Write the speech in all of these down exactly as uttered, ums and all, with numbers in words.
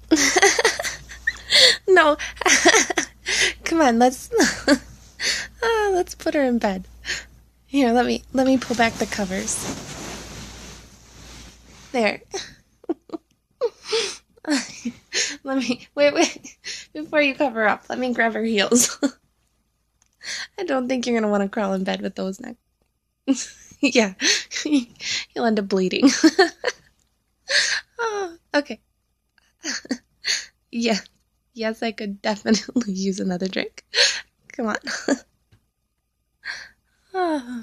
No. Come on, let's uh, let's put her in bed. Here, let me let me pull back the covers. There. Let me wait, wait. Before you cover up, let me grab her heels. I don't think you're gonna want to crawl in bed with those next. Yeah, you'll end up bleeding. Oh, okay. Yeah, yes, I could definitely use another drink. Come on. Oh.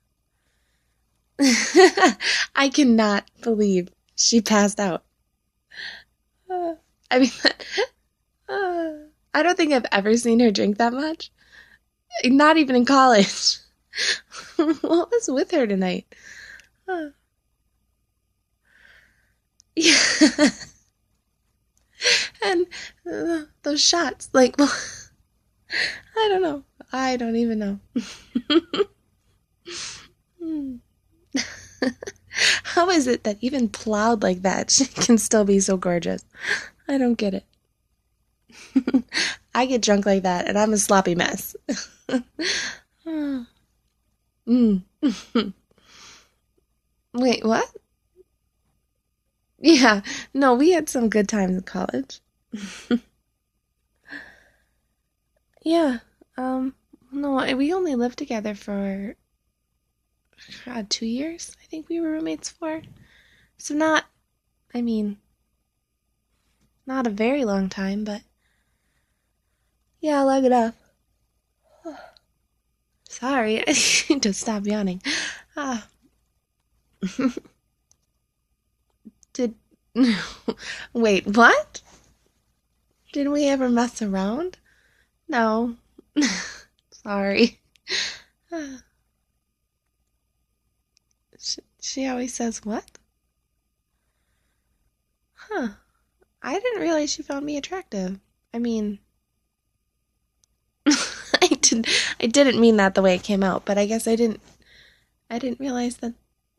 I cannot believe she passed out. Uh, I mean, uh, I don't think I've ever seen her drink that much. Not even in college. What was with her tonight? Uh, yeah. And uh, those shots, like, well, I don't know. I don't even know. How is it that even plowed like that, she can still be so gorgeous? I don't get it. I get drunk like that, and I'm a sloppy mess. Mm. Wait, what? Yeah, no, we had some good times in college. Yeah, um, no, we only lived together for God, two years. I think we were roommates for. So not, I mean, not a very long time, but yeah, long enough. Sorry, I need to stop yawning. Ah. Did wait, what? Did we ever mess around? No. Sorry. She, she always says what? Huh. I didn't realize she found me attractive. I mean, I didn't I didn't mean that the way it came out, but I guess I didn't I didn't realize that.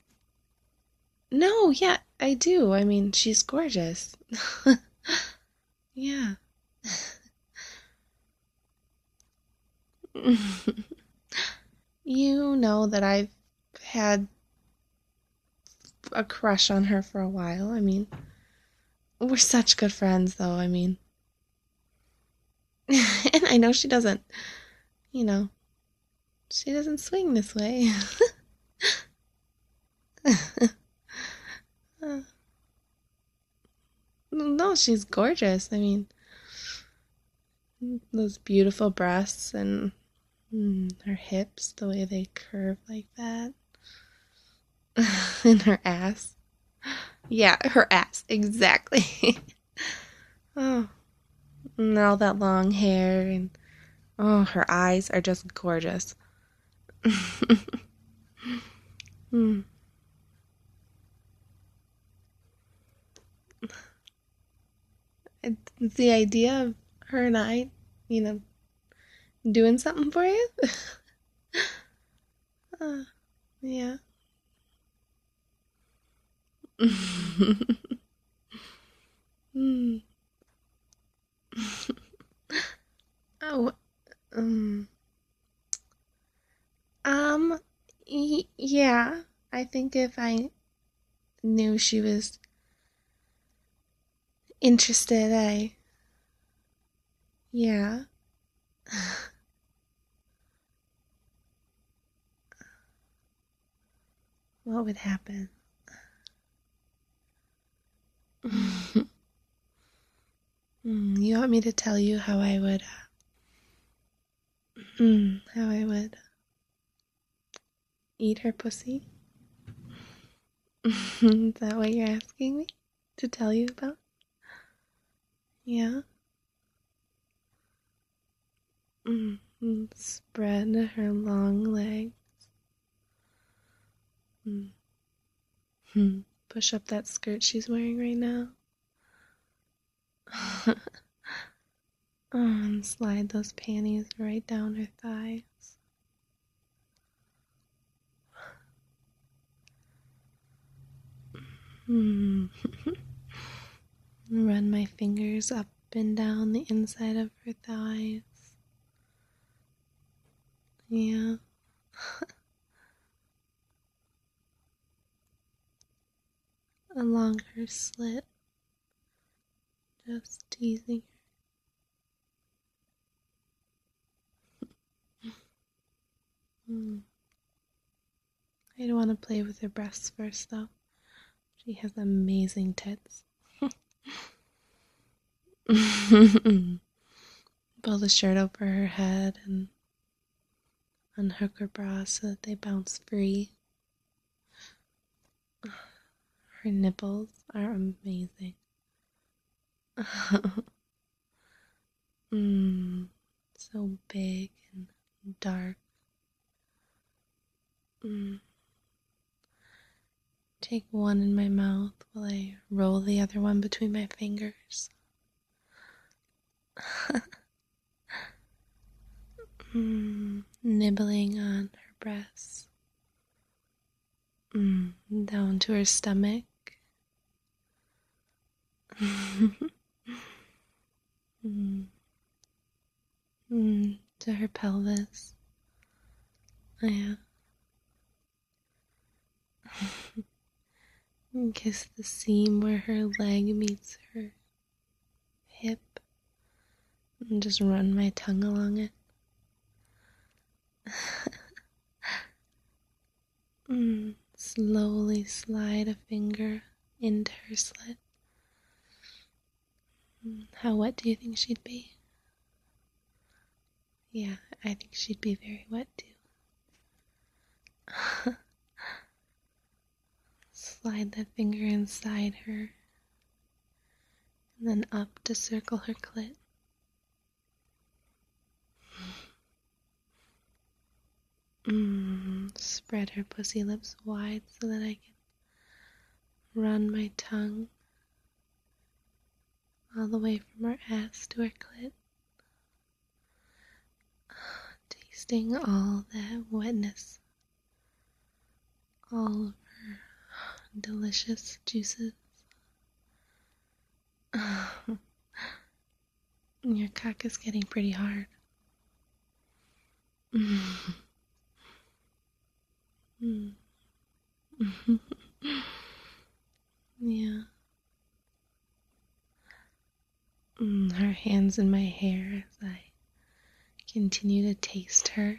No, yeah, I do. I mean, she's gorgeous. Yeah. You know that I've had a crush on her for a while. I mean, we're such good friends, though. I mean, and I know she doesn't, you know, she doesn't swing this way. No, she's gorgeous. I mean, those beautiful breasts and mm, her hips, the way they curve like that. And her ass. Yeah, her ass, exactly. Oh, and all that long hair, and oh, her eyes are just gorgeous. Mm. It's the idea of her and I, you know, doing something for you. uh, yeah. Mm. Oh, um, um, y- yeah. I think if I knew she was interested, I, yeah. What would happen? Mm, you want me to tell you how I would, uh, mm, how I would eat her pussy? Is that what you're asking me to tell you about? Yeah. Mm, mm, spread her long legs. Mm. Hmm. Push up that skirt she's wearing right now. Oh, and slide those panties right down her thighs. Hmm. Run my fingers up and down the inside of her thighs. Yeah. Along her slit. Just teasing her. Hmm. I'd want to play with her breasts first, though. She has amazing tits. Pull the shirt over her head and unhook her bra so that they bounce free. Her nipples are amazing. mm, so big and dark. Mm. Take one in my mouth while I roll the other one between my fingers. mm, nibbling on her breasts. Mm, down to her stomach. mm. Mm, to her pelvis. Yeah. And kiss the seam where her leg meets her hip. And just run my tongue along it. mm, slowly slide a finger into her slit. Mm, how wet do you think she'd be? Yeah, I think she'd be very wet too. Slide that finger inside her, and then up to circle her clit. Mm, spread her pussy lips wide so that I can run my tongue all the way from her ass to her clit, tasting all that wetness, all of her delicious juices. Your cock is getting pretty hard. Mm. Mm. yeah. Mm, her hands in my hair as I continue to taste her,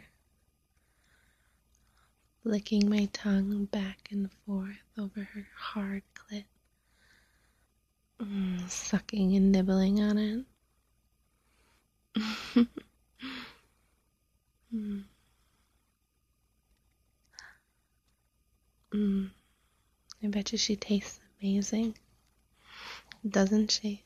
licking my tongue back and forth over her hard clit, mm, sucking and nibbling on it. mm. Mm. I bet you she tastes amazing, doesn't she?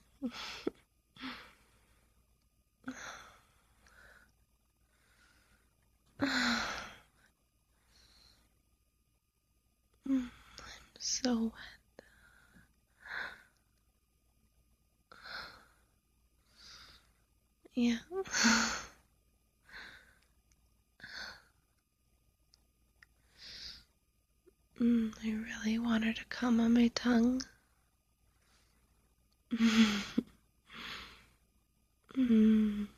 I'm so wet. Yeah. mm, I really want her to come on my tongue. mm.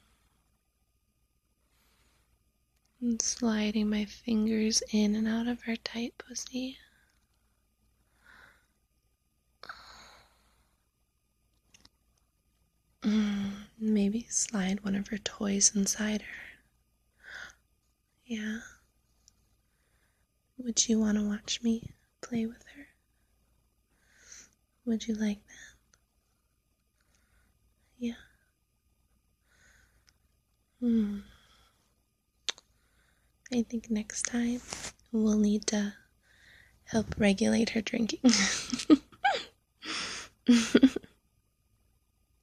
And sliding my fingers in and out of her tight pussy. Mm, maybe slide one of her toys inside her. Yeah. Would you want to watch me play with her? Would you like that? Yeah. Hmm. I think next time we'll need to help regulate her drinking.